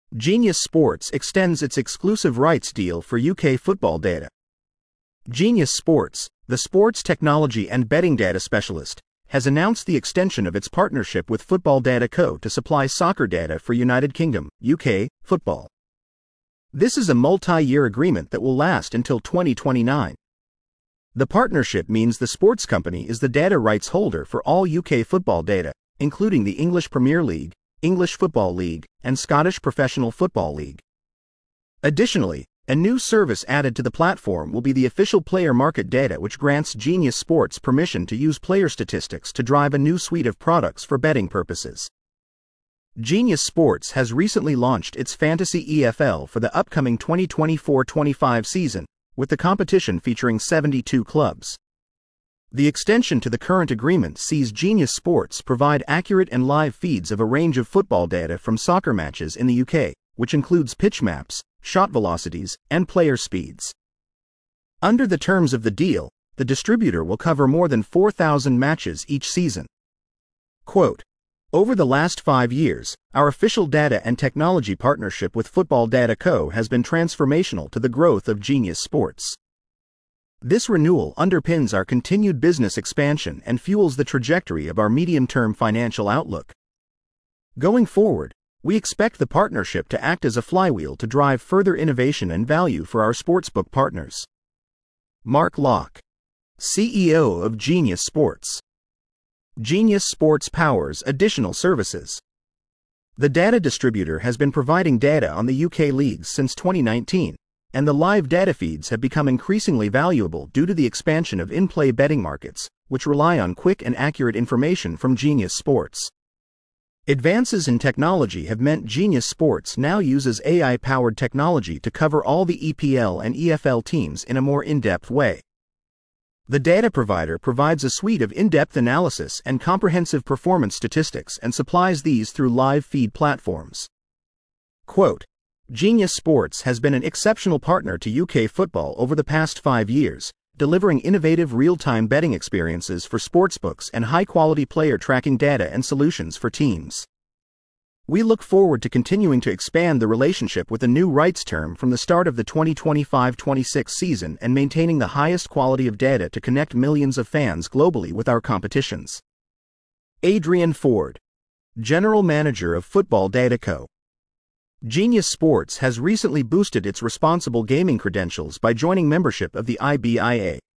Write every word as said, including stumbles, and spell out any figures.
Genius Sports extends its exclusive rights deal for U K football data. Genius Sports, the sports technology and betting data specialist, has announced the extension of its partnership with Football Data Co to supply soccer data for United Kingdom, U K, football. This is a multi-year agreement that will last until twenty twenty-nine. The partnership means the sports company is the data rights holder for all U K football data, including the English Premier League, English Football League, and Scottish Professional Football League. Additionally, a new service added to the platform will be the official player market data, which grants Genius Sports permission to use player statistics to drive a new suite of products for betting purposes. Genius Sports has recently launched its Fantasy E F L for the upcoming twenty twenty-four twenty-five season, with the competition featuring seventy-two clubs. The extension to the current agreement sees Genius Sports provide accurate and live feeds of a range of football data from soccer matches in the U K, which includes pitch maps, shot velocities, and player speeds. Under the terms of the deal, the distributor will cover more than four thousand matches each season. Quote, "Over the last five years, our official data and technology partnership with Football Data Co has been transformational to the growth of Genius Sports. This renewal underpins our continued business expansion and fuels the trajectory of our medium-term financial outlook. Going forward, we expect the partnership to act as a flywheel to drive further innovation and value for our sportsbook partners." Mark Locke, C E O of Genius Sports. Genius Sports powers additional services. The data distributor has been providing data on the U K leagues since twenty nineteen, and the live data feeds have become increasingly valuable due to the expansion of in-play betting markets, which rely on quick and accurate information from Genius Sports. Advances in technology have meant Genius Sports now uses A I-powered technology to cover all the E P L and E F L teams in a more in-depth way. The data provider provides a suite of in-depth analysis and comprehensive performance statistics and supplies these through live feed platforms. Quote, "Genius Sports has been an exceptional partner to U K football over the past five years, delivering innovative real-time betting experiences for sportsbooks and high-quality player tracking data and solutions for teams. We look forward to continuing to expand the relationship with a new rights term from the start of the twenty twenty-five twenty-six season and maintaining the highest quality of data to connect millions of fans globally with our competitions." Adrian Ford, General Manager of Football Data Co. Genius Sports has recently boosted its responsible gaming credentials by joining membership of the I B I A.